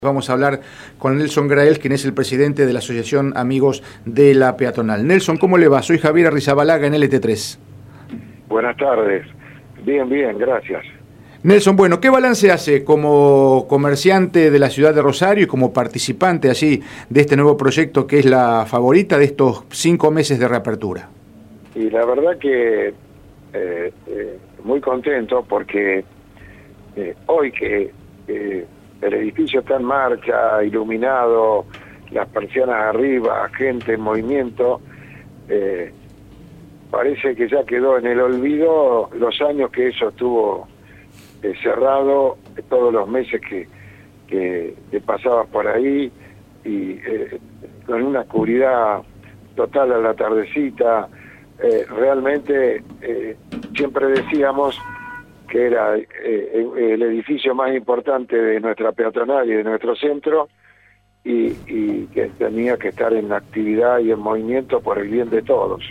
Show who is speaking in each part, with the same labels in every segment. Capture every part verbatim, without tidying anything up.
Speaker 1: Vamos a hablar con Nelson Grael, quien es el presidente de la Asociación Amigos de la Peatonal. Nelson, ¿cómo le va? Soy Javier Arrizabalaga en L T tres.
Speaker 2: Buenas tardes. Bien, bien, gracias.
Speaker 1: Nelson, bueno, ¿qué balance hace como comerciante de la ciudad de Rosario y como participante así de este nuevo proyecto que es la favorita de estos cinco meses de reapertura?
Speaker 2: Y la verdad que eh, eh, muy contento porque eh, hoy que eh, el edificio está en marcha, iluminado, las persianas arriba, gente en movimiento, eh, parece que ya quedó en el olvido los años que eso estuvo eh, cerrado, todos los meses que, que, que pasabas por ahí, y eh, con una oscuridad total a la tardecita. Eh, realmente eh, siempre decíamos que era eh, el edificio más importante de nuestra peatonal y de nuestro centro, y, y que tenía que estar en actividad y en movimiento por el bien de todos.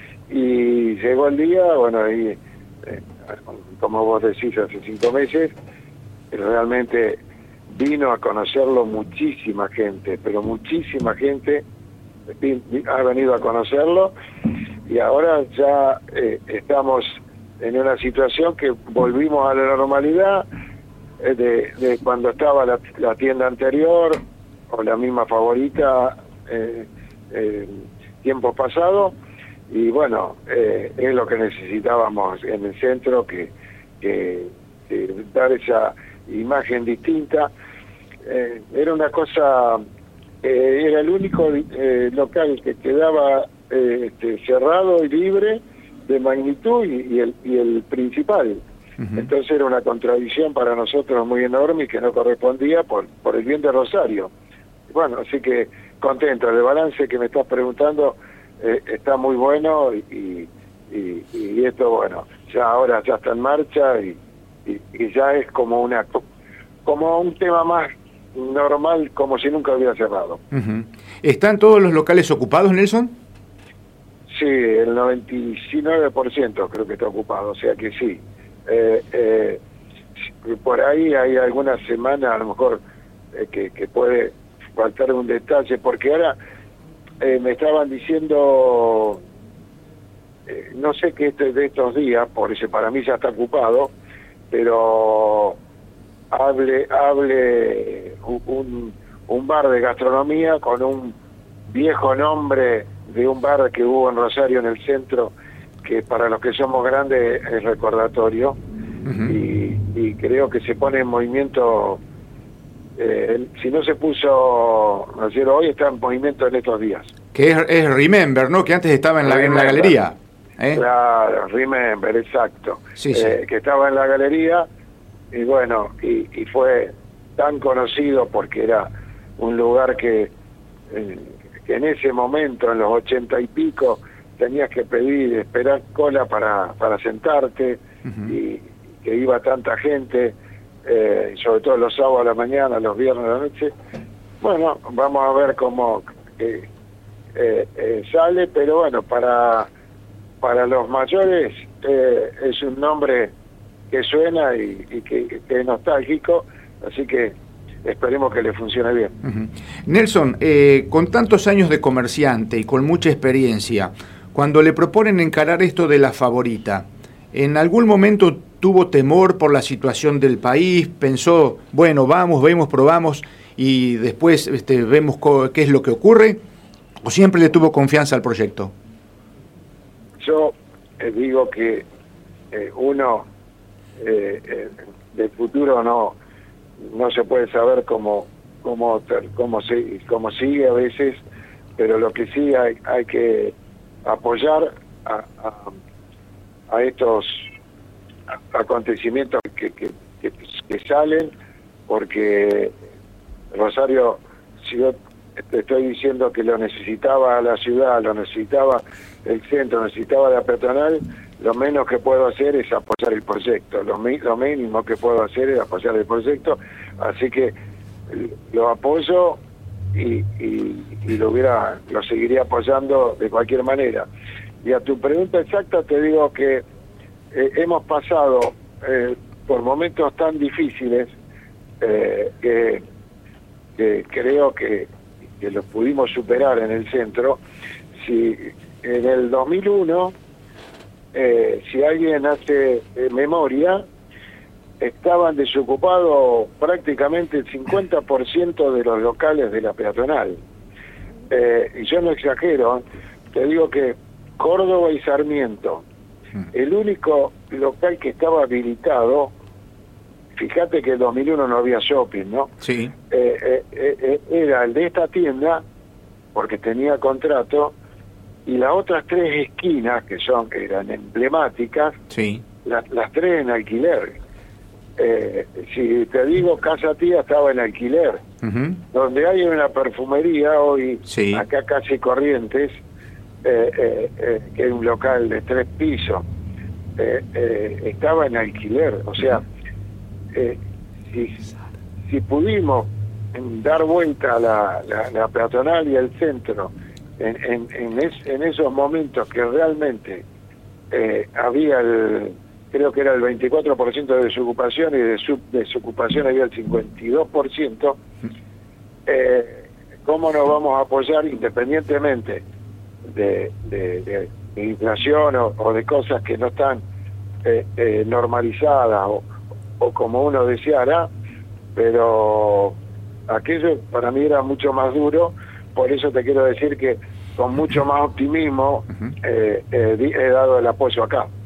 Speaker 2: Y llegó el día, bueno, y eh, como vos decís, hace cinco meses, realmente vino a conocerlo muchísima gente, pero muchísima gente ha venido a conocerlo, y ahora ya eh, estamos en una situación que volvimos a la normalidad eh, de, de cuando estaba la, la tienda anterior o la misma favorita eh, eh, tiempos pasados, y bueno, eh, es lo que necesitábamos en el centro, que, que, que dar esa imagen distinta. Eh, era una cosa, eh, era el único eh, local que quedaba eh, este, cerrado y libre de magnitud, y, y, el, y el principal. Uh-huh. Entonces era una contradicción para nosotros muy enorme y que no correspondía por, por el bien de Rosario. Bueno, así que contento. El balance que me estás preguntando eh, está muy bueno, y, y, y esto, bueno, ya ahora ya está en marcha, y, y, y ya es como una como un tema más normal, como si nunca hubiera cerrado.
Speaker 1: Uh-huh. ¿Están todos los locales ocupados, Nelson?
Speaker 2: Sí, el noventa y nueve por ciento creo que está ocupado, o sea que sí. Eh, eh, por ahí hay algunas semanas a lo mejor eh, que, que puede faltar un detalle, porque ahora eh, me estaban diciendo, eh, no sé qué este de estos días, por eso para mí ya está ocupado, pero hable, hable un, un bar de gastronomía con un viejo nombre de un bar que hubo en Rosario, en el centro, que para los que somos grandes es recordatorio. Uh-huh. y, y creo que se pone en movimiento, eh, si no se puso ayer, hoy está en movimiento en estos días.
Speaker 1: Que es, es Remember, ¿no? Que antes estaba en la, en la galería. ¿eh?
Speaker 2: Claro, Remember, exacto.
Speaker 1: Sí, sí.
Speaker 2: Eh, que estaba en la galería, y bueno, y, y fue tan conocido porque era un lugar que... Eh, que en ese momento, en los ochenta y pico, tenías que pedir, esperar cola para, para sentarte, uh-huh. y que iba tanta gente, eh, sobre todo los sábados a la mañana, los viernes a la noche. Bueno, vamos a ver cómo eh, eh, eh, sale, pero bueno, para, para los mayores eh, es un nombre que suena y, y que, que es nostálgico, así que esperemos que le funcione bien.
Speaker 1: Uh-huh. Nelson, eh, con tantos años de comerciante y con mucha experiencia, cuando le proponen encarar esto de la favorita, ¿en algún momento tuvo temor por la situación del país? ¿Pensó, bueno, vamos, vemos, probamos y después este, vemos co- qué es lo que ocurre? ¿O siempre le tuvo confianza al proyecto?
Speaker 2: Yo eh, digo que eh, uno eh, eh, del futuro no... no se puede saber cómo cómo cómo se cómo sigue a veces, pero lo que sí hay hay que apoyar a, a, a estos acontecimientos que, que, que, que salen, porque Rosario, si yo te estoy diciendo que lo necesitaba la ciudad, lo necesitaba el centro, necesitaba la peatonal, lo menos que puedo hacer es apoyar el proyecto, lo, lo mínimo que puedo hacer es apoyar el proyecto, así que lo apoyo y, y, y lo hubiera lo seguiría apoyando de cualquier manera. Y a tu pregunta exacta te digo que eh, hemos pasado eh, por momentos tan difíciles eh, que que creo que, que lo pudimos superar en el centro. Si en el dos mil uno, eh, si alguien hace eh, memoria, estaban desocupados prácticamente el cincuenta por ciento de los locales de la peatonal. Eh, y yo no exagero, te digo que Córdoba y Sarmiento, el único local que estaba habilitado, fíjate que en dos mil uno no había shopping, ¿no?
Speaker 1: Sí.
Speaker 2: Eh, eh, eh, era el de esta tienda, porque tenía contrato, y las otras tres esquinas, que son que eran emblemáticas,
Speaker 1: Sí.
Speaker 2: las, las tres en alquiler. Eh, si te digo, Casa Tía estaba en alquiler.
Speaker 1: Uh-huh.
Speaker 2: Donde hay una perfumería hoy,
Speaker 1: sí.
Speaker 2: acá casi Corrientes, eh, eh, eh, que es un local de tres pisos, eh, eh, estaba en alquiler. O sea, eh, si, si pudimos dar vuelta a la, la, la peatonal y el centro en, en, en, es, en esos momentos que realmente eh, había el, creo que era el veinticuatro por ciento de desocupación y de sub, desocupación había el cincuenta y dos por ciento, eh, ¿cómo nos vamos a apoyar independientemente de, de, de, de inflación o, o de cosas que no están eh, eh, normalizadas o, o como uno deseara? Pero aquello para mí era mucho más duro, por eso te quiero decir que con mucho más optimismo eh, eh, he dado el apoyo acá.